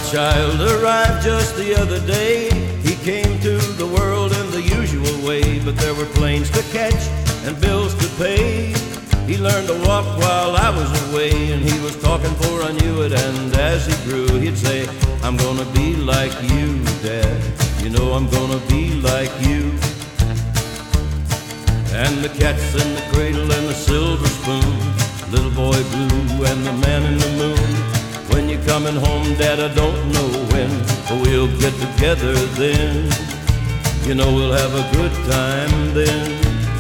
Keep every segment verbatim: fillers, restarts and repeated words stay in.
child arrived just the other day. He came to the world in the usual way, but there were planes to catch and bills to pay. He learned to walk while I was away, and he was talking before I knew it. And as he grew, he'd say, I'm gonna be like you, Dad. You know I'm gonna be like you. And the cat's in the cradle and the silver spoon, little boy blue and the man in the moon. When you're coming home, Dad, I don't know when, but we'll get together then. You know we'll have a good time then.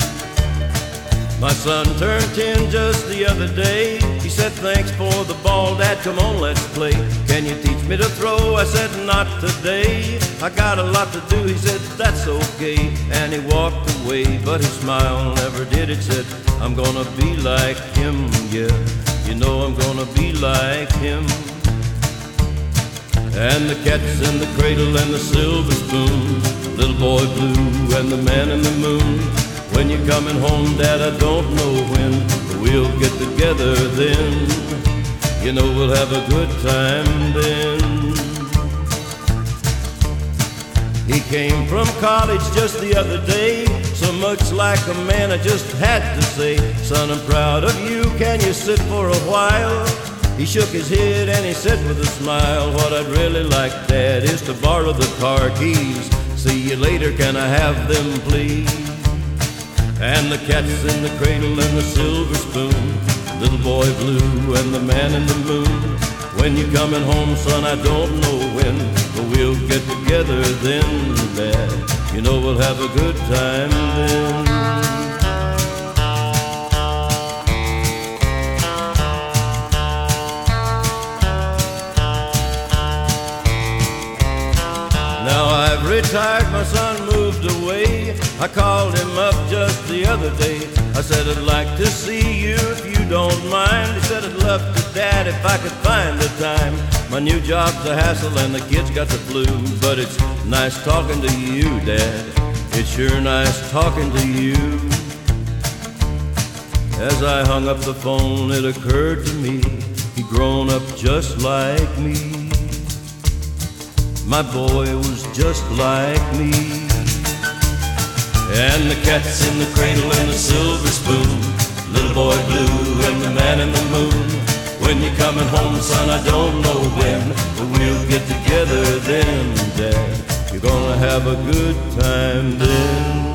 My son turned ten just the other day. He said, thanks for the ball, Dad, come on, let's play. Can you teach me to throw? I said, not today. I got a lot to do. He said, that's okay. And he walked away, but his smile never did. It said, I'm gonna be like him, yeah. You know I'm gonna be like him. And the cat's in the cradle and the silver spoon, little boy blue and the man in the moon. When you're coming home, Dad, I don't know when, but we'll get together then. You know we'll have a good time then. He came from college just the other day, so much like a man I just had to say, son, I'm proud of you, can you sit for a while? He shook his head and he said with a smile, what I'd really like, Dad, is to borrow the car keys. See you later, can I have them, please? And the cat's in the cradle and the silver spoon, little boy blue and the man in the moon. When you're coming home, son, I don't know when, but we'll get together then, Dad. You know we'll have a good time then. Now I've retired, my son moved away. I called him up just the other day. I said, I'd like to see you if you don't mind. He said, I'd love to, Dad, if I could find the time. My new job's a hassle and the kids got the flu, but it's nice talking to you, Dad. It's sure nice talking to you. As I hung up the phone, it occurred to me, he'd grown up just like me. My boy was just like me. And the cat's in the cradle and the silver spoon, little boy blue and the man in the moon. When you're coming home, son, I don't know when, but we'll get together then, Dad. You're gonna have a good time then.